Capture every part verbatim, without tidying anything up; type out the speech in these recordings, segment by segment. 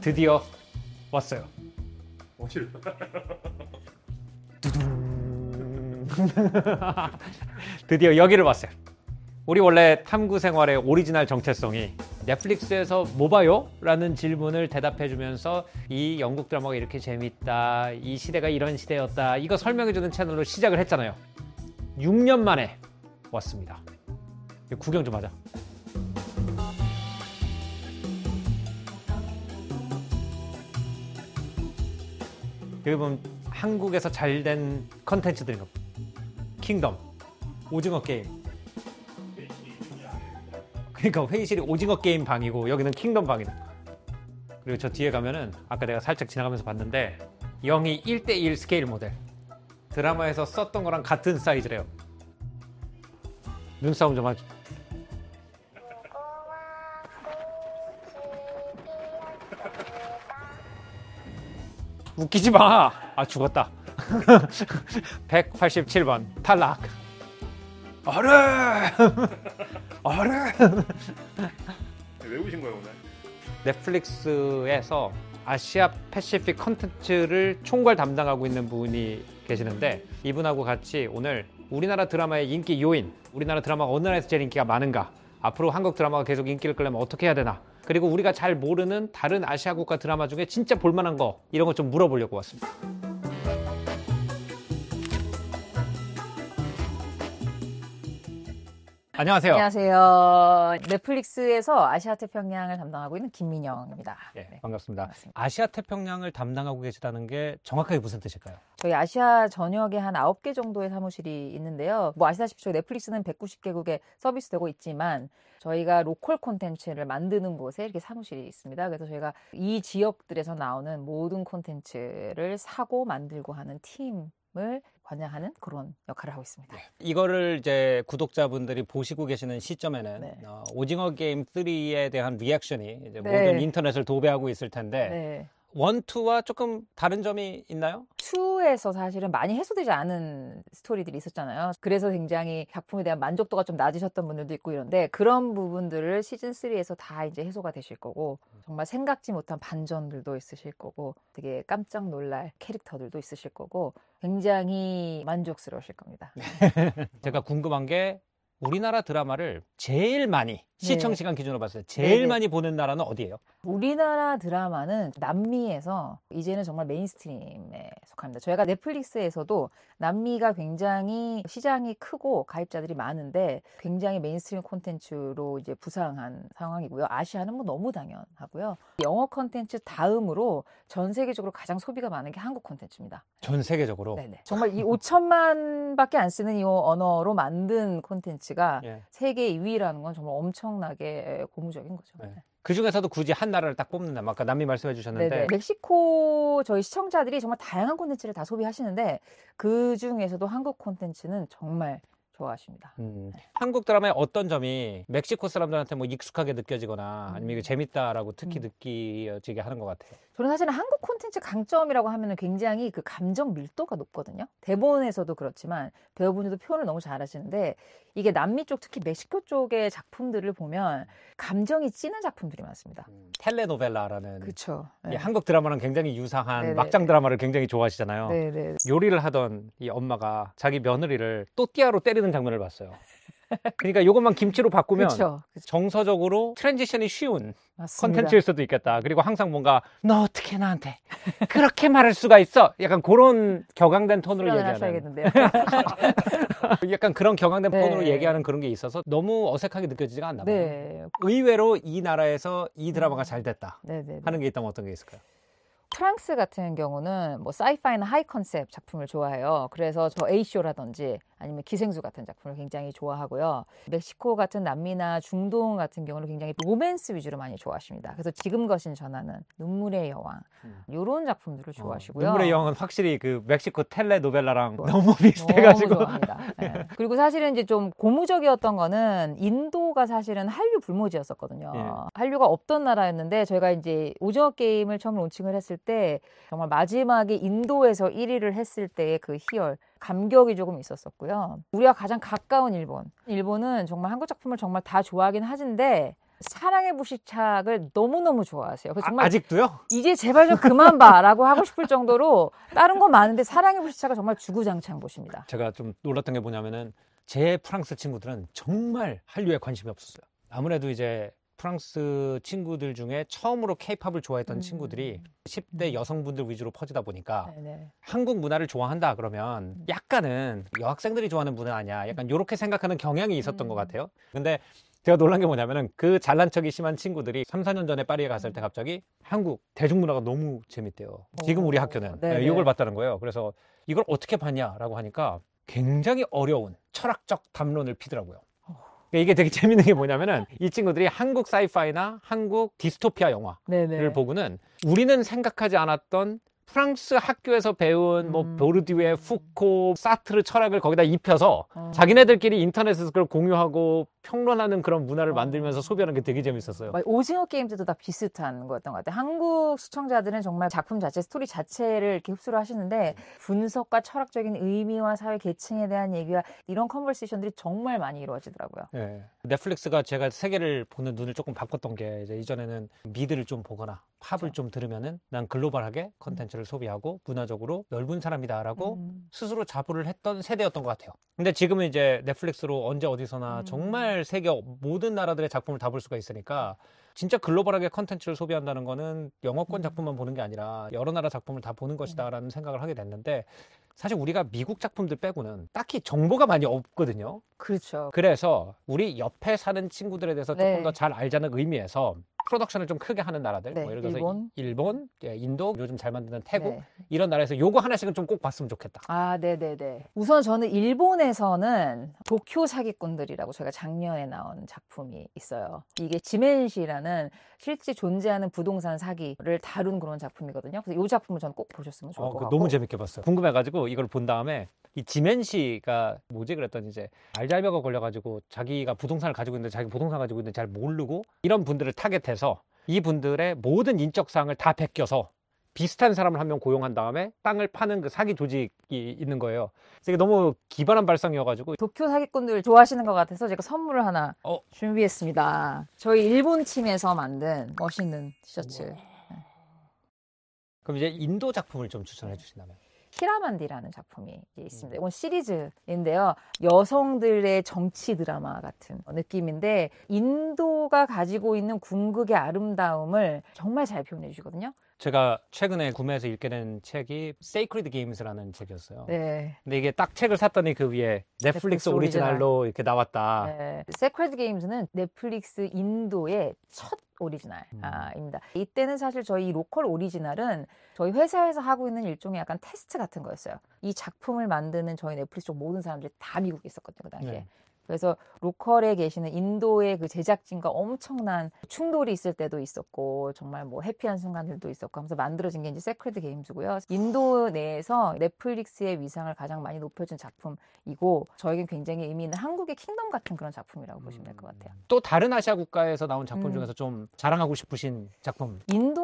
드디어 왔어요. 어디를? 드디어 여기를 왔어요. 우리 원래 탐구 생활의 오리지널 정체성이 넷플릭스에서 뭐 봐요? 라는 질문을 대답해주면서 이 영국 드라마가 이렇게 재밌다, 이 시대가 이런 시대였다, 이거 설명해주는 채널로 시작을 했잖아요. 육 년 만에 왔습니다. 구경 좀 하자. 여기 보면 한국에서 잘된 컨텐츠들인 거. 킹덤, 오징어 게임. 그러니까 회의실이 오징어 게임 방이고 여기는 킹덤 방이다. 그리고 저 뒤에 가면은 아까 내가 살짝 지나가면서 봤는데 영이 일 대 일 스케일 모델. 드라마에서 썼던 거랑 같은 사이즈래요. 눈싸움 좀 하죠. 웃기지 마. 아, 죽었다. 백팔십칠 번 탈락. 어른! 어른! 왜 오신 거예요 오늘? 넷플릭스에서 아시아 패시픽 컨텐츠를 총괄 담당하고 있는 분이 계시는데 이분하고 같이 오늘 우리나라 드라마의 인기 요인, 우리나라 드라마가 어느 나라에서 제일 인기가 많은가, 앞으로 한국 드라마가 계속 인기를 끌려면 어떻게 해야 되나, 그리고 우리가 잘 모르는 다른 아시아 국가 드라마 중에 진짜 볼만한 거, 이런 거 좀 물어보려고 왔습니다. 안녕하세요. 안녕하세요. 넷플릭스에서 아시아 태평양을 담당하고 있는 김민영입니다. 네, 네, 반갑습니다. 반갑습니다. 아시아 태평양을 담당하고 계시다는 게 정확하게 무슨 뜻일까요? 저희 아시아 전역에 한 아홉 개 정도의 사무실이 있는데요. 뭐 아시다시피 저희 넷플릭스는 백구십 개국에 서비스되고 있지만 저희가 로컬 콘텐츠를 만드는 곳에 이렇게 사무실이 있습니다. 그래서 저희가 이 지역들에서 나오는 모든 콘텐츠를 사고 만들고 하는 팀을 관장하는 그런 역할을 하고 있습니다. 이거를 이제 구독자분들이 보시고 계시는 시점에는 네. 어, 오징어 게임 쓰리에 대한 리액션이 이제 네. 모든 인터넷을 도배하고 있을 텐데 네. 원, 투와 조금 다른 점이 있나요? 투에서 사실은 많이 해소되지 않은 스토리들이 있었잖아요. 그래서 굉장히 작품에 대한 만족도가 좀 낮으셨던 분들도 있고 이런데 그런 부분들을 시즌 쓰리에서 다 이제 해소가 되실 거고 정말 생각지 못한 반전들도 있으실 거고 되게 깜짝 놀랄 캐릭터들도 있으실 거고 굉장히 만족스러우실 겁니다. 제가 궁금한 게 우리나라 드라마를 제일 많이 시청 네. 시간 기준으로 봤을 때 제일 네네. 많이 보는 나라는 어디예요? 우리나라 드라마는 남미에서 이제는 정말 메인스트림에 속합니다. 저희가 넷플릭스에서도 남미가 굉장히 시장이 크고 가입자들이 많은데 굉장히 메인스트림 콘텐츠로 이제 부상한 상황이고요. 아시아는 뭐 너무 당연하고요. 영어 콘텐츠 다음으로 전 세계적으로 가장 소비가 많은 게 한국 콘텐츠입니다. 전 세계적으로. 네네. 정말 이 오천만밖에 안 쓰는 이 언어로 만든 콘텐츠가 예. 세계 이 위라는 건 정말 엄청나게 고무적인 거죠. 네. 그 중에서도 굳이 한 나라를 딱 뽑는다면 아까 남미 말씀해 주셨는데 네네. 멕시코 저희 시청자들이 정말 다양한 콘텐츠를 다 소비하시는데 그 중에서도 한국 콘텐츠는 정말 좋아하십니다. 음, 한국 드라마의 어떤 점이 멕시코 사람들한테 뭐 익숙하게 느껴지거나 아니면 이게 재밌다라고 특히 음. 느껴지게 하는 것 같아요? 저는 사실은 한국 콘텐츠 강점이라고 하면은 굉장히 그 감정 밀도가 높거든요. 대본에서도 그렇지만 배우분들도 표현을 너무 잘하시는데 이게 남미 쪽 특히 멕시코 쪽의 작품들을 보면 감정이 찌는 작품들이 많습니다. 음, 텔레노벨라라는 그렇죠. 이 한국 드라마랑 굉장히 유사한 네네. 막장 드라마를 굉장히 좋아하시잖아요. 네네. 요리를 하던 이 엄마가 자기 며느리를 또띠아로 때리는 장면을 봤어요. 그러니까 이것만 김치로 바꾸면 그렇죠. 정서적으로 트랜지션이 쉬운 맞습니다. 컨텐츠일 수도 있겠다. 그리고 항상 뭔가 너 어떻게 나한테 그렇게 말할 수가 있어? 약간 그런 격앙된 톤으로 출연을 얘기하는 하셔야겠는데요. 약간 그런 격앙된 네. 톤으로 얘기하는 그런 게 있어서 너무 어색하게 느껴지지가 않나 봐요. 네. 의외로 이 나라에서 이 드라마가 잘 됐다 네네. 하는 게 있다면 어떤 게 있을까요? 프랑스 같은 경우는 뭐 사이파이나 하이 컨셉 작품을 좋아해요. 그래서 저 에이쇼라든지 아니면 기생수 같은 작품을 굉장히 좋아하고요. 멕시코 같은 남미나 중동 같은 경우는 굉장히 로맨스 위주로 많이 좋아하십니다. 그래서 지금 거신 전하는 눈물의 여왕 음. 이런 작품들을 좋아하시고요. 어, 눈물의 여왕은 확실히 그 멕시코 텔레노벨라랑 좋아요. 너무 비슷해가지고 너무 좋아합니다. 네. 그리고 사실은 이제 좀 고무적이었던 거는 인도가 사실은 한류 불모지였었거든요. 예. 한류가 없던 나라였는데 저희가 이제 오징어 게임을 처음 론칭을 했을 때 정말 마지막에 인도에서 일 위를 했을 때의 그 희열, 감격이 조금 있었었고요. 우리가 가장 가까운 일본. 일본은 정말 한국 작품을 정말 다 좋아하긴 하는데 사랑의 불시착을 너무너무 좋아하세요. 그래서 정말 아, 아직도요? 이제 제발 좀 그만 봐라고 하고 싶을 정도로 다른 건 많은데 사랑의 불시착을 정말 주구장창 보십니다. 제가 좀 놀랐던 게 뭐냐면은 제 프랑스 친구들은 정말 한류에 관심이 없었어요. 아무래도 이제 프랑스 친구들 중에 처음으로 케이팝을 좋아했던 음. 친구들이 십 대 여성분들 위주로 퍼지다 보니까 네네. 한국 문화를 좋아한다 그러면 약간은 여학생들이 좋아하는 문화 아니야. 약간 이렇게 생각하는 경향이 있었던 음. 것 같아요. 근데 제가 놀란 게 뭐냐면은 그 잘난 척이 심한 친구들이 삼, 사 년 전에 파리에 갔을 때 갑자기 한국 대중문화가 너무 재밌대요. 지금 우리 오, 학교는 네네. 네, 이걸 봤다는 거예요. 그래서 이걸 어떻게 봤냐라고 하니까 굉장히 어려운 철학적 담론을 피더라고요. 이게 되게 재밌는 게 뭐냐면은 이 친구들이 한국 사이파이나 한국 디스토피아 영화를 네네. 보고는 우리는 생각하지 않았던 프랑스 학교에서 배운 뭐 음. 보르디유의 후코, 사트르 철학을 거기다 입혀서 어. 자기네들끼리 인터넷에서 그걸 공유하고 평론하는 그런 문화를 어. 만들면서 소비하는 게 되게 재밌었어요. 막 오징어 게임 때도 다 비슷한 거였던 것 같아요. 한국 시청자들은 정말 작품 자체, 스토리 자체를 이렇게 흡수를 하시는데 분석과 철학적인 의미와 사회 계층에 대한 얘기와 이런 컨버세이션들이 정말 많이 이루어지더라고요. 네. 넷플릭스가 제가 세계를 보는 눈을 조금 바꿨던 게 이제 이전에는 미드를 좀 보거나 팝을 그렇죠. 좀 들으면은 난 글로벌하게 컨텐츠를 소비하고 문화적으로 넓은 사람이다라고 음. 스스로 자부를 했던 세대였던 것 같아요. 근데 지금은 이제 넷플릭스로 언제 어디서나 음. 정말 세계 모든 나라들의 작품을 다 볼 수가 있으니까 진짜 글로벌하게 컨텐츠를 소비한다는 거는 영어권 음. 작품만 보는 게 아니라 여러 나라 작품을 다 보는 것이다라는 생각을 하게 됐는데 사실 우리가 미국 작품들 빼고는 딱히 정보가 많이 없거든요. 그렇죠. 그래서 우리 옆에 사는 친구들에 대해서 조금 네. 더 잘 알자는 의미에서 프로덕션을 좀 크게 하는 나라들 네, 뭐 예를 들어서 일본. 이- 일본, 예, 인도, 요즘 잘 만드는 태국 네. 이런 나라에서 요거 하나씩은 좀 꼭 봤으면 좋겠다. 아, 네네네. 우선 저는 일본에서는 도쿄 사기꾼들이라고 저희가 작년에 나온 작품이 있어요. 이게 지멘시라는 실제 존재하는 부동산 사기를 다룬 그런 작품이거든요. 그래서 이 작품을 저는 꼭 보셨으면 좋을 어, 것 그거 같고. 너무 재밌게 봤어요. 궁금해가지고 이걸 본 다음에 이 지멘시가 뭐지 그랬더니 이제 알잘배가 걸려가지고 자기가 부동산을 가지고 있는데 자기 부동산 가지고 있는데 잘 모르고 이런 분들을 타겟해서 이 분들의 모든 인적 사항을 다 베껴서 비슷한 사람을 한 명 고용한 다음에 땅을 파는 그 사기 조직이 있는 거예요. 그래서 이게 너무 기발한 발상이어가지고 도쿄 사기꾼들 좋아하시는 것 같아서 제가 선물을 하나 어. 준비했습니다. 저희 일본 팀에서 만든 멋있는 티셔츠. 그럼 이제 인도 작품을 좀 추천해 주신다면? 키라만디라는 작품이 있습니다. 이건 시리즈인데요. 여성들의 정치 드라마 같은 느낌인데 인도가 가지고 있는 궁극의 아름다움을 정말 잘 표현해 주시거든요. 제가 최근에 구매해서 읽게 된 책이 Sacred Games라는 책이었어요. 네. 근데 이게 딱 책을 샀더니 그 위에 넷플릭스 넷플릭스 오리지널로 이렇게 나왔다. 네. 세크레드 게임즈는 넷플릭스 인도의 첫 오리지널입니다. 이때는 사실 저희 로컬 오리지널은 저희 회사에서 하고 있는 일종의 약간 테스트 같은 거였어요. 이 작품을 만드는 저희 넷플릭스 쪽 모든 사람들이 다 미국에 있었거든요, 그 당시에. 네. 그래서 로컬에 계시는 인도의 그 제작진과 엄청난 충돌이 있을 때도 있었고 정말 뭐 해피한 순간들도 있었고 하면서 만들어진 게 이제 세크레드 게임즈고요. 인도 내에서 넷플릭스의 위상을 가장 많이 높여준 작품이고 저에겐 굉장히 의미 있는 한국의 킹덤 같은 그런 작품이라고 보시면 될 것 같아요. 또 다른 아시아 국가에서 나온 작품 음. 중에서 좀 자랑하고 싶으신 작품.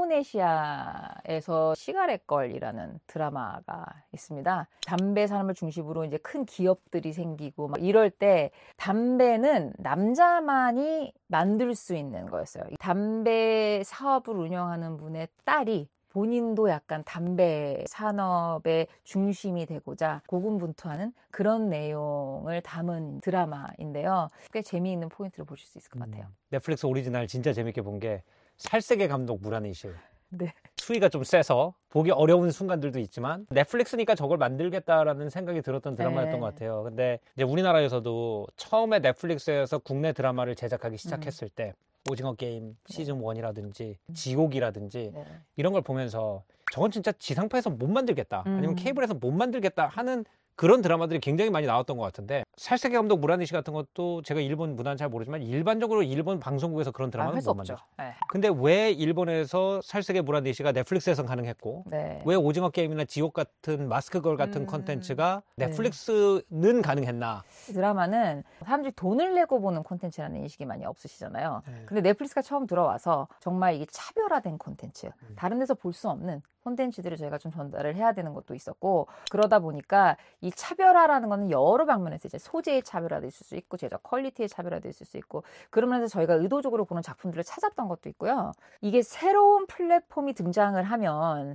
인도네시아에서 시가렛 걸이라는 드라마가 있습니다. 담배 산업을 중심으로 이제 큰 기업들이 생기고 막 이럴 때 담배는 남자만이 만들 수 있는 거였어요. 이 담배 사업을 운영하는 분의 딸이 본인도 약간 담배 산업의 중심이 되고자 고군분투하는 그런 내용을 담은 드라마인데요. 꽤 재미있는 포인트를 보실 수 있을 것 같아요. 음, 넷플릭스 오리지널 진짜 재밌게 본 게 살색의 감독 무라니실. 네. 수위가 좀 세서 보기 어려운 순간들도 있지만 넷플릭스니까 저걸 만들겠다라는 생각이 들었던 드라마였던 네. 것 같아요. 근데 이제 우리나라에서도 처음에 넷플릭스에서 국내 드라마를 제작하기 시작했을 때 오징어 게임 시즌 일이라든지 지옥이라든지 네. 이런 걸 보면서 저건 진짜 지상파에서 못 만들겠다 아니면 음. 케이블에서 못 만들겠다 하는 그런 드라마들이 굉장히 많이 나왔던 것 같은데 살색의 감독 무라니시 같은 것도 제가 일본 문화는 잘 모르지만 일반적으로 일본 방송국에서 그런 아, 드라마는 할 수 못 없죠. 만들죠. 네. 근데 왜 일본에서 살색의 무라니시가 넷플릭스에서 가능했고 네. 왜 오징어 게임이나 지옥 같은 마스크걸 같은 음. 콘텐츠가 네. 넷플릭스는 가능했나? 이 드라마는 사람들이 돈을 내고 보는 콘텐츠라는 인식이 많이 없으시잖아요. 네. 근데 넷플릭스가 처음 들어와서 정말 이게 차별화된 콘텐츠, 다른 데서 볼 수 없는 콘텐츠들을 저희가 좀 전달을 해야 되는 것도 있었고, 그러다 보니까 이 차별화라는 거는 여러 방면에서 이제 소재의 차별화도 있을 수 있고 제작 퀄리티의 차별화도 있을 수 있고, 그러면서 저희가 의도적으로 그런 작품들을 찾았던 것도 있고요. 이게 새로운 플랫폼이 등장을 하면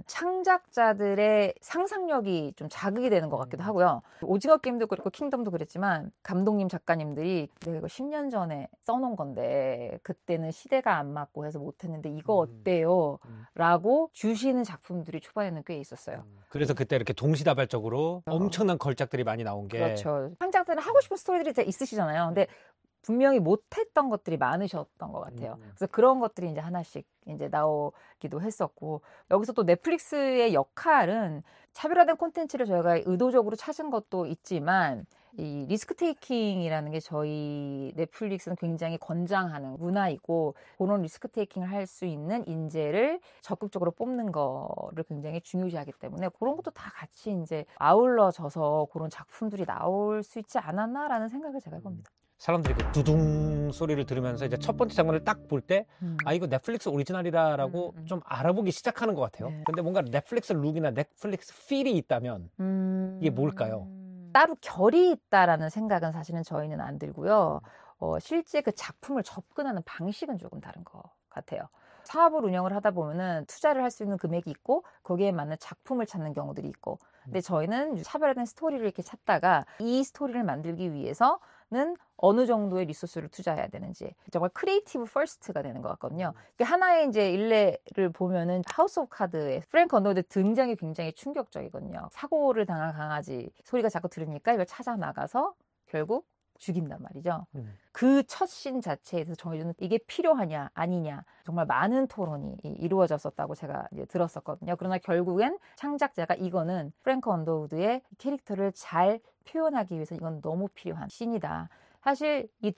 창작자들의 상상력이 좀 자극이 되는 것 같기도 하고요. 오징어 게임도 그렇고 킹덤도 그랬지만 감독님 작가님들이 내가 이거 십 년 전에 써놓은 건데 그때는 시대가 안 맞고 해서 못했는데 이거 어때요? 라고 주시는 작품들이 초반에는 꽤 있었어요. 그래서 그때 이렇게 동시다발적으로 엄청난 걸작들이 많이 나온 게 그렇죠. 창작자들은 하고 싶은 스토리들이 다 있으시잖아요. 근데 분명히 못했던 것들이 많으셨던 것 같아요. 음. 그래서 그런 것들이 이제 하나씩 이제 나오기도 했었고, 여기서 또 넷플릭스의 역할은 차별화된 콘텐츠를 저희가 의도적으로 찾은 것도 있지만, 이 리스크 테이킹이라는 게 저희 넷플릭스는 굉장히 권장하는 문화이고, 그런 리스크 테이킹을 할 수 있는 인재를 적극적으로 뽑는 거를 굉장히 중요시하기 때문에 그런 것도 다 같이 이제 아울러져서 그런 작품들이 나올 수 있지 않았나라는 생각을 제가 해봅니다. 사람들이 그 두둥 소리를 들으면서 이제 첫 번째 장면을 딱 볼 때 음. 아 이거 넷플릭스 오리지널이라라고 음, 음. 좀 알아보기 시작하는 것 같아요. 네. 근데 뭔가 넷플릭스 룩이나 넷플릭스 필이 있다면 음... 이게 뭘까요? 따로 결이 있다라는 생각은 사실은 저희는 안 들고요. 어, 실제 그 작품을 접근하는 방식은 조금 다른 것 같아요. 사업을 운영을 하다 보면은 투자를 할 수 있는 금액이 있고 거기에 맞는 작품을 찾는 경우들이 있고, 근데 저희는 차별화된 스토리를 이렇게 찾다가 이 스토리를 만들기 위해서는 어느 정도의 리소스를 투자해야 되는지, 정말 크리에이티브 퍼스트가 되는 것 같거든요. 하나의 이제 일례를 보면은 하우스 오브 카드의 프랭크 언더우드 등장이 굉장히 충격적이거든요. 사고를 당한 강아지 소리가 자꾸 들으니까 이걸 찾아 나가서 결국 죽인단 말이죠. 음. 그 첫 씬 자체에서 정해주는 이게 필요하냐 아니냐 정말 많은 토론이 이루어졌었다고 제가 이제 들었었거든요. 그러나 결국엔 창작자가 이거는 프랭크 언더우드의 캐릭터를 잘 표현하기 위해서 이건 너무 필요한 씬이다. 사실 이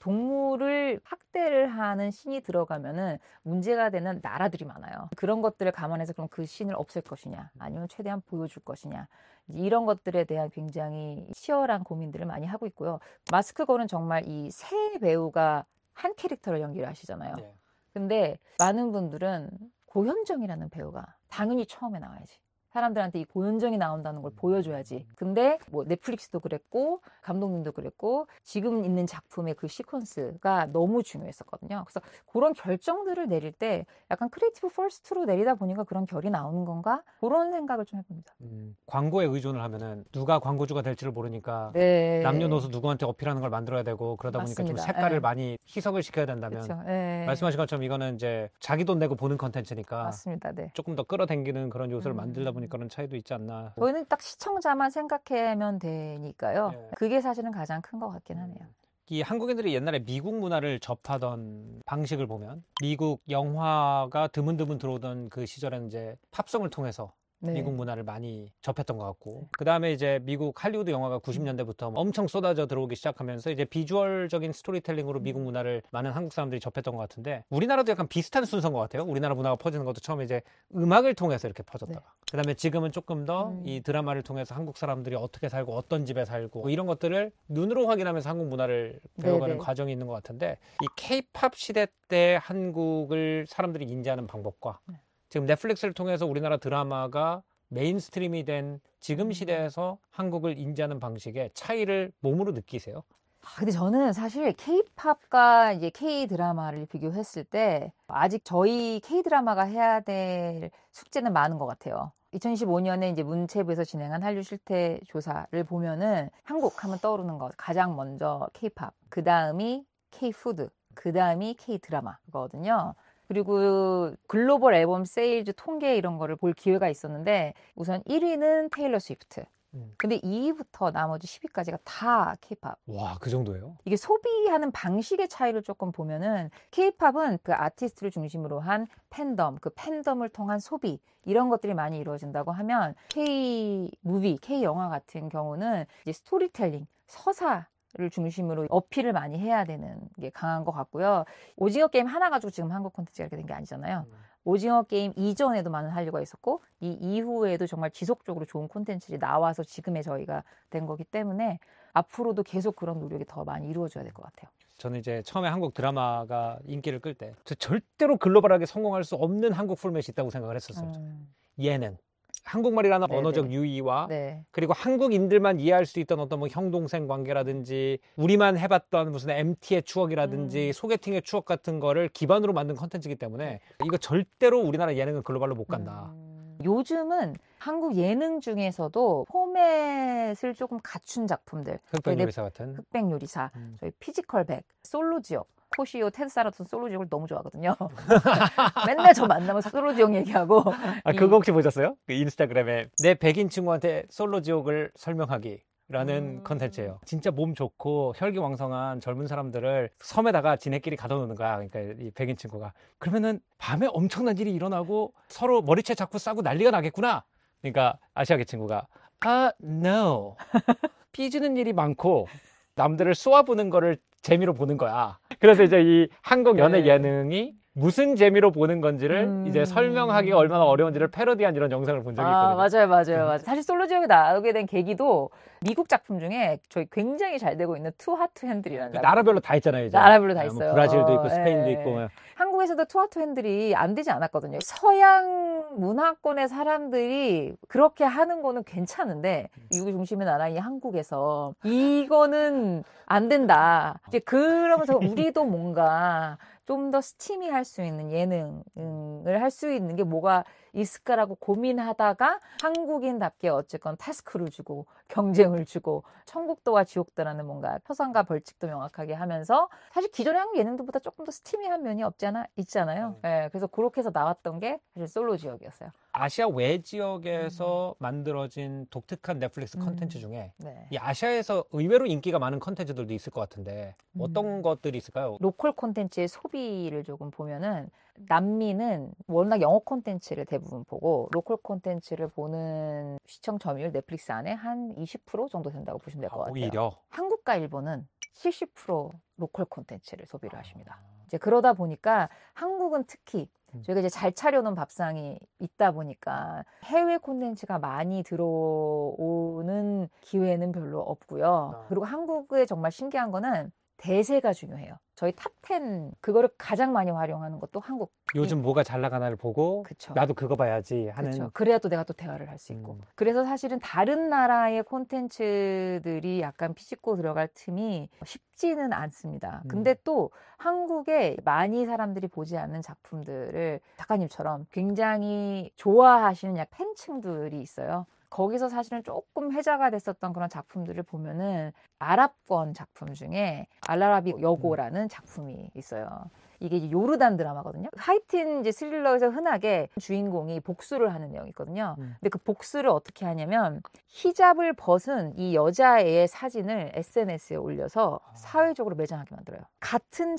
동물을 학대를 하는 씬이 들어가면은 문제가 되는 나라들이 많아요. 그런 것들을 감안해서 그럼 그 씬을 없앨 것이냐 아니면 최대한 보여줄 것이냐, 이런 것들에 대한 굉장히 치열한 고민들을 많이 하고 있고요. 마스크걸은 정말 이 세 배우가 한 캐릭터를 연기를 하시잖아요. 네. 근데 많은 분들은 고현정이라는 배우가 당연히 처음에 나와야지, 사람들한테 이 고현정이 나온다는 걸 보여줘야지. 근데 뭐 넷플릭스도 그랬고 감독님도 그랬고 지금 있는 작품의 그 시퀀스가 너무 중요했었거든요. 그래서 그런 결정들을 내릴 때 약간 크리에이티브 퍼스트로 내리다 보니까 그런 결이 나오는 건가? 그런 생각을 좀 해봅니다. 음, 광고에 의존을 하면은 누가 광고주가 될지를 모르니까 네. 남녀노소 누구한테 어필하는 걸 만들어야 되고 그러다 보니까 좀 맞습니다. 색깔을 예. 많이 희석을 시켜야 된다면 그렇죠. 네. 말씀하신 것처럼 이거는 이제 자기 돈 내고 보는 컨텐츠니까 맞습니다. 네. 조금 더 끌어당기는 그런 요소를 음. 만들다 보니까 그런 차이도 있지 않나. 저희는 딱 시청자만 생각하면 되니까요. 예. 그게 사실은 가장 큰 것 같긴 하네요. 이 한국인들이 옛날에 미국 문화를 접하던 방식을 보면 미국 영화가 드문드문 들어오던 그 시절에는 이제 팝송을 통해서 네. 미국 문화를 많이 접했던 것 같고, 그 다음에 이제 미국 할리우드 영화가 구십 년대부터 엄청 쏟아져 들어오기 시작하면서 이제 비주얼적인 스토리텔링으로 미국 문화를 많은 한국 사람들이 접했던 것 같은데, 우리나라도 약간 비슷한 순서인 것 같아요. 우리나라 문화가 퍼지는 것도 처음에 이제 음악을 통해서 이렇게 퍼졌다가, 네. 그 다음에 지금은 조금 더 이 음. 드라마를 통해서 한국 사람들이 어떻게 살고 어떤 집에 살고 뭐 이런 것들을 눈으로 확인하면서 한국 문화를 배워가는 네네. 과정이 있는 것 같은데, 이 케이팝 시대 때 한국을 사람들이 인지하는 방법과 네. 지금 넷플릭스를 통해서 우리나라 드라마가 메인스트림이 된 지금 시대에서 한국을 인지하는 방식의 차이를 몸으로 느끼세요? 아, 근데 저는 사실 K-팝과 이제 K-드라마를 비교했을 때 아직 저희 K-드라마가 해야 될 숙제는 많은 것 같아요. 이천십오 년에 이제 문체부에서 진행한 한류 실태 조사를 보면은 한국 하면 떠오르는 것 가장 먼저 K-팝, 그 다음이 K-푸드, 그 다음이 K-드라마거든요. 그리고 글로벌 앨범 세일즈 통계 이런 거를 볼 기회가 있었는데 우선 일 위는 테일러 스위프트. 음. 근데 이 위부터 나머지 십 위까지가 다 K-팝. 와, 그 정도예요? 이게 소비하는 방식의 차이를 조금 보면은 K-팝은 그 아티스트를 중심으로 한 팬덤, 그 팬덤을 통한 소비 이런 것들이 많이 이루어진다고 하면 K-무비, K-영화 같은 경우는 이제 스토리텔링, 서사 를 중심으로 어필을 많이 해야 되는 게 강한 것 같고요. 오징어 게임 하나 가지고 지금 한국 콘텐츠가 이렇게 된 게 아니잖아요. 음. 오징어 게임 이전에도 많은 한류가 있었고 이 이후에도 정말 지속적으로 좋은 콘텐츠들이 나와서 지금의 저희가 된 거기 때문에 앞으로도 계속 그런 노력이 더 많이 이루어져야 될 것 같아요. 저는 이제 처음에 한국 드라마가 인기를 끌 때 절대로 글로벌하게 성공할 수 없는 한국 포맷이 있다고 생각을 했었어요. 음. 예능. 한국말이라는 네네. 언어적 유의와 네. 그리고 한국인들만 이해할 수 있던 어떤 뭐 형동생 관계라든지 우리만 해봤던 무슨 엠티의 추억이라든지 음. 소개팅의 추억 같은 거를 기반으로 만든 컨텐츠이기 때문에 이거 절대로 우리나라 예능은 글로벌로 못 간다. 음, 요즘은 한국 예능 중에서도 포맷을 조금 갖춘 작품들, 흑백 요리사 같은. 흑백 요리사, 음. 저희 피지컬 백, 솔로 지옥, 코시오 테드 사라톤 솔로 지옥을 너무 좋아하거든요. 맨날 저 만나면 솔로 지옥 얘기하고. 아 이- 그거 혹시 보셨어요? 그 인스타그램에 내 백인 친구한테 솔로 지옥을 설명하기. 라는 음. 컨텐츠예요. 진짜 몸 좋고 혈기왕성한 젊은 사람들을 섬에다가 지네끼리 가둬놓는 거야. 그러니까 이 백인 친구가. 그러면은 밤에 엄청난 일이 일어나고 서로 머리채 자꾸 싸고 난리가 나겠구나. 그러니까 아시아계 친구가 아, no. 삐지는 일이 많고 남들을 쏘아보는 거를 재미로 보는 거야. 그래서 이제 이 한국 연애 네. 예능이 무슨 재미로 보는 건지를 음. 이제 설명하기가 얼마나 어려운지를 패러디한 이런 영상을 본 적이 아, 있거든요. 맞아요, 맞아요, 맞아요. 사실 솔로 지옥에 나오게 된 계기도 미국 작품 중에 저희 굉장히 잘 되고 있는 투 하트 핸들이라는 작품. 나라별로 다 있잖아요. 이제. 나라별로 다 아, 뭐 있어요. 브라질도 있고 어, 스페인도 예. 있고. 한국에서도 투하트 핸들이 안 되지 않았거든요. 서양 문화권의 사람들이 그렇게 하는 거는 괜찮은데 미국 중심의 나라인 한국에서 이거는 안 된다. 이제 그러면서 우리도 뭔가 좀 더 스팀이 할 수 있는 예능을 할 수 있는 게 뭐가 있을까라고 고민하다가 한국인답게 어쨌건 타스크를 주고 경쟁을 주고 천국도와 지옥도라는 뭔가 표상과 벌칙도 명확하게 하면서 사실 기존의 한국 예능들보다 조금 더 스티미한 면이 없지 않아 있잖아요. 예, 그래서 그렇게 해서 나왔던 게 사실 솔로 지옥이었어요. 아시아 외 지역에서 만들어진 독특한 넷플릭스 음. 컨텐츠 중에 네. 이 아시아에서 의외로 인기가 많은 컨텐츠들도 있을 것 같은데 어떤 음. 것들이 있을까요? 로컬 콘텐츠의 소비를 조금 보면은 남미는 워낙 영어 콘텐츠를 대부분 보고 로컬 콘텐츠를 보는 시청 점유율 넷플릭스 안에 한 이십 퍼센트 정도 된다고 보시면 될 것 아, 같아요. 오히려 한국과 일본은 칠십 퍼센트 로컬 콘텐츠를 소비를 하십니다. 아. 이제 그러다 보니까 한국은 특히 음. 저희가 이제 잘 차려놓은 밥상이 있다 보니까 해외 콘텐츠가 많이 들어오는 기회는 별로 없고요. 아. 그리고 한국의 정말 신기한 거는 대세가 중요해요. 저희 탑 텐 그거를 가장 많이 활용하는 것도 한국. 요즘 뭐가 잘 나가나를 보고 그쵸. 나도 그거 봐야지 하는 그렇죠. 그래야 또 내가 또 대화를 할 수 있고. 음. 그래서 사실은 다른 나라의 콘텐츠들이 약간 피집고 들어갈 틈이 쉽지는 않습니다. 음. 근데 또 한국에 많이 사람들이 보지 않는 작품들을 작가님처럼 굉장히 좋아하시는 약 팬층들이 있어요. 거기서 사실은 조금 회자가 됐었던 그런 작품들을 보면은 아랍권 작품 중에 알라라비 여고라는 작품이 있어요. 이게 이제 요르단 드라마거든요. 하이틴 이제 스릴러에서 흔하게 주인공이 복수를 하는 내용이 있거든요. 음. 근데 그 복수를 어떻게 하냐면 히잡을 벗은 이 여자애의 사진을 에스엔에스에 올려서 아. 사회적으로 매장하게 만들어요. 같은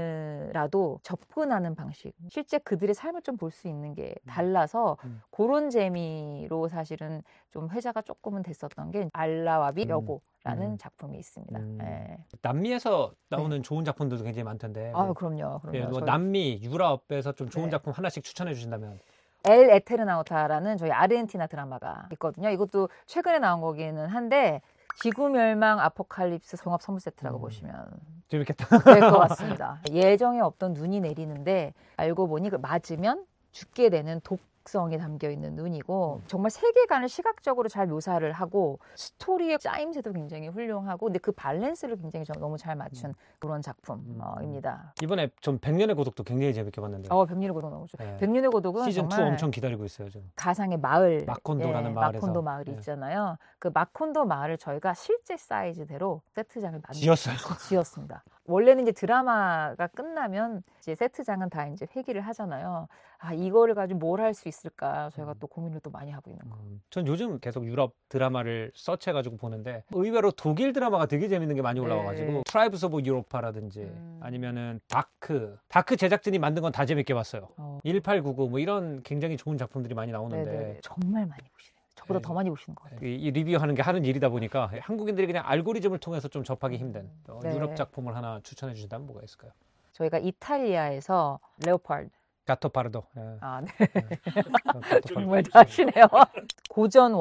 장르라도 접근하는 방식, 실제 그들의 삶을 좀 볼 수 있는 게 달라서 음. 그런 재미로 사실은 좀 회자가 조금은 됐었던 게 알라와비 음. 여고라는 음. 작품이 있습니다. 음. 예. 남미에서 나오는 좋은 작품들도 굉장히 많던데 아, 뭐, 그럼요. 그럼요. 예, 뭐 저희 남미, 유럽에서 좀 좋은 네. 작품 하나씩 추천해 주신다면 엘 에테르나우타라는 저희 아르헨티나 드라마가 있거든요. 이것도 최근에 나온 거기는 한데 지구 멸망 아포칼립스 종합 선물 세트라고 음. 보시면 재밌겠다. 될 것 같습니다. 예정에 없던 눈이 내리는데 알고 보니 그 맞으면 죽게 되는 독성이 담겨 있는 눈이고 정말 세계관을 시각적으로 잘 묘사를 하고 스토리의 짜임새도 굉장히 훌륭하고 근데 그 밸런스를 굉장히 좀 너무 잘 맞춘 그런 작품입니다. 이번에 좀 백년의 고독도 굉장히 재밌게 봤는데 어, 백년의 고독 너무 좋아요. 네. 백년의 고독은 시즌 투 정말 엄청 기다리고 있어요 지금. 가상의 마을 마콘도라는 예, 마을에서. 마콘도 마을이 예. 있잖아요. 그 마콘도 마을을 저희가 실제 사이즈대로 세트장을 만들 지었어요. 지었습니다. 원래는 이제 드라마가 끝나면 이제 세트장은 다 이제 회기를 하잖아요. 아, 이거를 가지고 뭘 할 수 있을까 저희가 또 고민을 또 많이 하고 있는 거. 음, 전 요즘 계속 유럽 드라마를 서치해가지고 보는데 의외로 독일 드라마가 되게 재밌는 게 많이 올라와가지고 네. 트라이브스 오브 유로파라든지 음. 아니면은 다크 다크 제작진이 만든 건 다 재밌게 봤어요. 어, 일팔구구 뭐 이런 굉장히 좋은 작품들이 많이 나오는데 네네. 정말 많이 보시네요. 저보다 네. 더 많이 보시는 것 같아요. 이, 이 리뷰하는 게 하는 일이다 보니까 한국인들이 그냥 알고리즘을 통해서 좀 접하기 힘든 어, 네. 유럽 작품을 하나 추천해 주신다면 뭐가 있을까요? 저희가 이탈리아에서 레오파드. 가토파르도. 예. 아, 네. 가토파르도. 정말 다 하시네요. 고전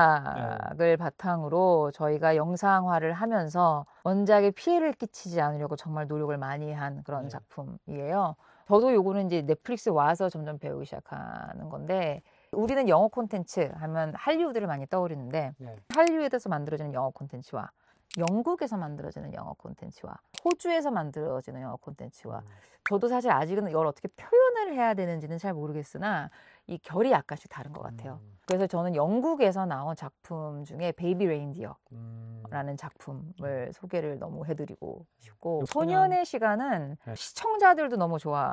원작을 바탕으로 저희가 영상화를 하면서 원작에 피해를 끼치지 않으려고 정말 노력을 많이 한 그런 네. 작품이에요. 저도 요거는 이제 넷플릭스 와서 점점 배우기 시작하는 건데 우리는 영어 콘텐츠 하면 할리우드를 많이 떠오르는데 네. 할리우드에서 만들어지는 영어 콘텐츠와 영국에서 만들어지는 영어 콘텐츠와 호주에서 만들어지는 영어 콘텐츠와 음. 저도 사실 아직은 이걸 어떻게 표현을 해야 되는지는 잘 모르겠으나 이 결이 약간씩 다른 것 같아요. 음. 그래서 저는 영국에서 나온 작품 중에 베이비 레인디어라는 음. 작품을 소개를 너무 해드리고 싶고 소년- 소년의 시간은 네. 시청자들도 너무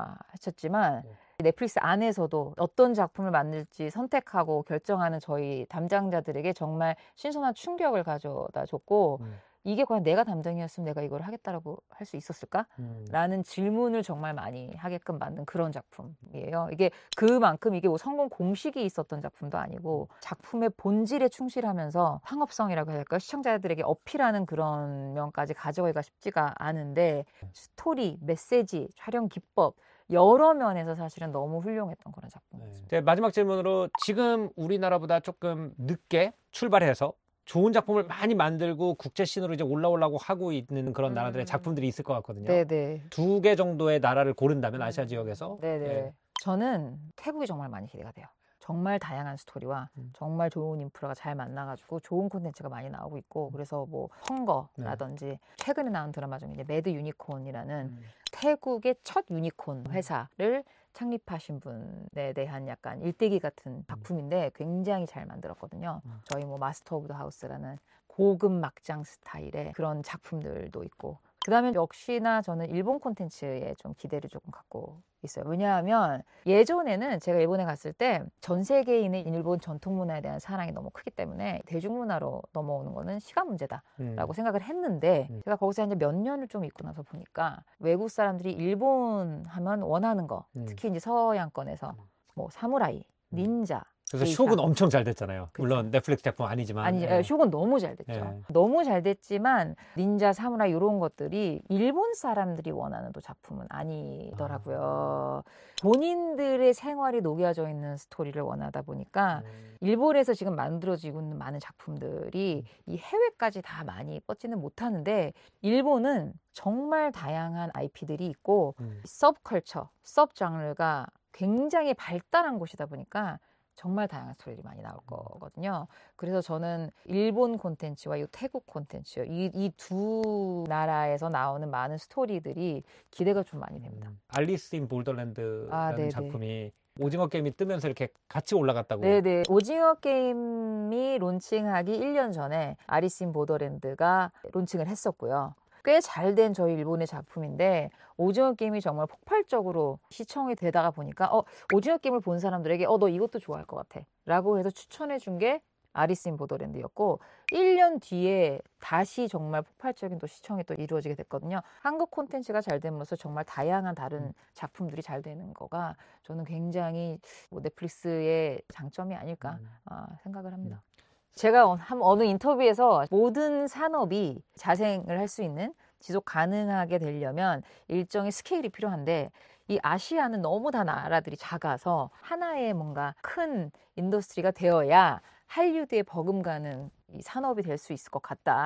좋아하셨지만 네. 넷플릭스 안에서도 어떤 작품을 만들지 선택하고 결정하는 저희 담당자들에게 정말 신선한 충격을 가져다 줬고 음. 이게 과연 내가 담당이었으면 내가 이걸 하겠다라고 할 수 있었을까? 음. 라는 질문을 정말 많이 하게끔 만든 그런 작품이에요. 이게 그만큼 이게 뭐 성공 공식이 있었던 작품도 아니고 작품의 본질에 충실하면서 상업성이라고 해야 할까요? 시청자들에게 어필하는 그런 면까지 가져가기가 쉽지가 않은데 스토리, 메시지, 촬영 기법 여러 면에서 사실은 너무 훌륭했던 그런 작품이었습니다. 네. 제 마지막 질문으로 지금 우리나라보다 조금 늦게 출발해서 좋은 작품을 많이 만들고 국제 씬으로 이제 올라오려고 하고 있는 그런 음. 나라들의 작품들이 있을 것 같거든요. 네네. 두 개 정도의 나라를 고른다면 아시아 음. 지역에서 네네. 네. 저는 태국이 정말 많이 기대가 돼요. 정말 다양한 스토리와 음. 정말 좋은 인프라가 잘 만나가지고 좋은 콘텐츠가 많이 나오고 있고 그래서 뭐 헝거라든지 최근에 나온 드라마 중에 이제 매드 유니콘이라는 음. 태국의 첫 유니콘 회사를 창립하신 분에 대한 약간 일대기 같은 작품인데 굉장히 잘 만들었거든요. 음. 저희 뭐 마스터 오브 더 하우스라는 고급 막장 스타일의 그런 작품들도 있고 그 다음에 역시나 저는 일본 콘텐츠에 좀 기대를 조금 갖고 있어요. 왜냐하면 예전에는 제가 일본에 갔을 때 전 세계인의 일본 전통 문화에 대한 사랑이 너무 크기 때문에 대중문화로 넘어오는 거는 시간 문제다. 음. 라고 생각을 했는데 음. 제가 거기서 이제 몇 년을 좀 있고 나서 보니까 외국 사람들이 일본 하면 원하는 거 음. 특히 이제 서양권에서 뭐 사무라이, 닌자 그래서 게이샤. 쇼군 엄청 잘 됐잖아요. 그쵸. 물론 넷플릭스 작품 아니지만. 아니 예. 쇼군 너무 잘 됐죠. 예. 너무 잘 됐지만 닌자, 사무라이 이런 것들이 일본 사람들이 원하는 또 작품은 아니더라고요. 본인들의 생활이 녹여져 있는 스토리를 원하다 보니까 음. 일본에서 지금 만들어지고 있는 많은 작품들이 이 해외까지 다 많이 뻗지는 못하는데 일본은 정말 다양한 아이피들이 있고 음. 서브컬처, 서브장르가 굉장히 발달한 곳이다 보니까 정말 다양한 스토리들이 많이 나올 거거든요. 그래서 저는 일본 콘텐츠와 이 태국 콘텐츠 이 이 두 나라에서 나오는 많은 스토리들이 기대가 좀 많이 됩니다. 음. 알리스 인 볼더랜드라는 아, 네네. 작품이 오징어 게임이 뜨면서 이렇게 같이 올라갔다고. 네네. 오징어 게임이 론칭하기 일 년 전에 아리스 인 보더랜드가 론칭을 했었고요. 꽤 잘 된 저희 일본의 작품인데 오징어 게임이 정말 폭발적으로 시청이 되다가 보니까 어 오징어 게임을 본 사람들에게 어 너 이것도 좋아할 것 같아 라고 해서 추천해 준 게 아리스 인 보더랜드였고 일 년 뒤에 다시 정말 폭발적인 또 시청이 또 이루어지게 됐거든요. 한국 콘텐츠가 잘 되면서 정말 다양한 다른 작품들이 잘 되는 거가 저는 굉장히 뭐 넷플릭스의 장점이 아닐까 음. 아, 생각을 합니다. 제가 한 어느 인터뷰에서 모든 산업이 자생을 할 수 있는 지속 가능하게 되려면 일정의 스케일이 필요한데 이 아시아는 너무 다 나라들이 작아서 하나의 뭔가 큰 인더스트리가 되어야 할리우드에 버금가는 이 산업이 될 수 있을 것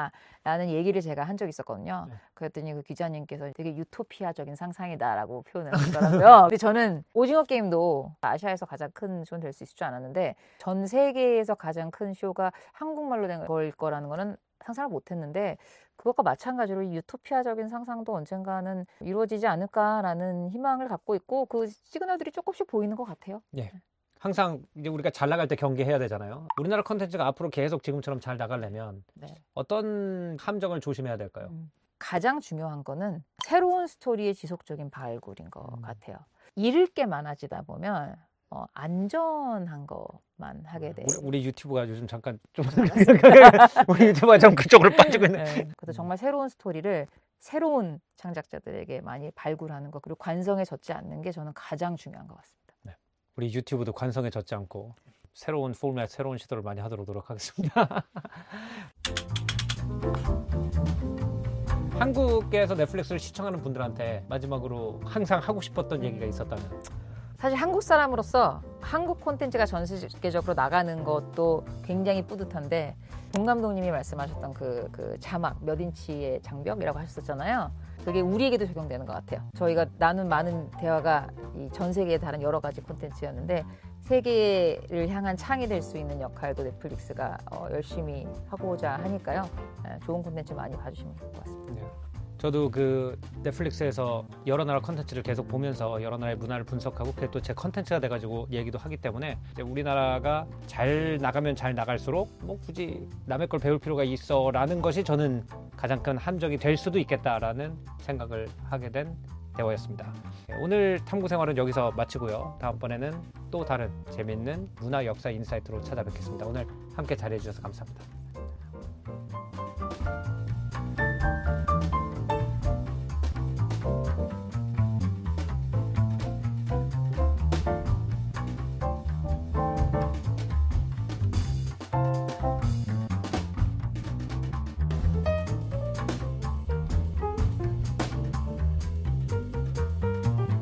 같다라는 얘기를 제가 한 적이 있었거든요. 네. 그랬더니 그 기자님께서 되게 유토피아적인 상상이다라고 표현을 하시더라고요. 근데 저는 오징어 게임도 아시아에서 가장 큰 쇼는 될 수 있을 줄 알았는데 전 세계에서 가장 큰 쇼가 한국말로 된 걸 거라는 거는 상상을 못했는데 그것과 마찬가지로 이 유토피아적인 상상도 언젠가는 이루어지지 않을까라는 희망을 갖고 있고 그 시그널들이 조금씩 보이는 것 같아요. 예. 항상 이제 우리가 잘 나갈 때 경계해야 되잖아요. 우리나라 컨텐츠가 앞으로 계속 지금처럼 잘 나가려면 네. 어떤 함정을 조심해야 될까요? 음. 가장 중요한 거는 새로운 스토리의 지속적인 발굴인 것 음. 같아요. 잃을 게 많아지다 보면 어, 안전한 것만 하게 돼요. 우리, 우리 유튜브가 요즘 잠깐 좀 우리 유튜브가 좀 그쪽으로 빠지고 있는. 네. 그래서 정말 새로운 스토리를 새로운 창작자들에게 많이 발굴하는 것 그리고 관성에 젖지 않는 게 저는 가장 중요한 것 같습니다. 우리 유튜브도 관성에 젖지 않고 새로운 포맷, 새로운 시도를 많이 하도록 노력하겠습니다. 한국에서 넷플릭스를 시청하는 분들한테 마지막으로 항상 하고 싶었던 얘기가 있었다면? 사실 한국 사람으로서 한국 콘텐츠가 전 세계적으로 나가는 것도 굉장히 뿌듯한데 본 감독님이 말씀하셨던 그, 그 자막 몇 인치의 장벽이라고 하셨었잖아요. 그게 우리에게도 적용되는 것 같아요. 저희가 나눈 많은 대화가 이 전 세계의 다른 여러 가지 콘텐츠였는데 세계를 향한 창이 될 수 있는 역할도 넷플릭스가 어, 열심히 하고자 하니까요. 예, 좋은 콘텐츠 많이 봐주시면 좋을 것 같습니다. 네. 저도 그 넷플릭스에서 여러 나라 컨텐츠를 계속 보면서 여러 나라의 문화를 분석하고 그게 또 제 컨텐츠가 돼가지고 얘기도 하기 때문에 이제 우리나라가 잘 나가면 잘 나갈수록 뭐 굳이 남의 걸 배울 필요가 있어라는 것이 저는 가장 큰 함정이 될 수도 있겠다라는 생각을 하게 된 대화였습니다. 오늘 탐구생활은 여기서 마치고요. 다음번에는 또 다른 재밌는 문화 역사 인사이트로 찾아뵙겠습니다. 오늘 함께 자리해주셔서 감사합니다.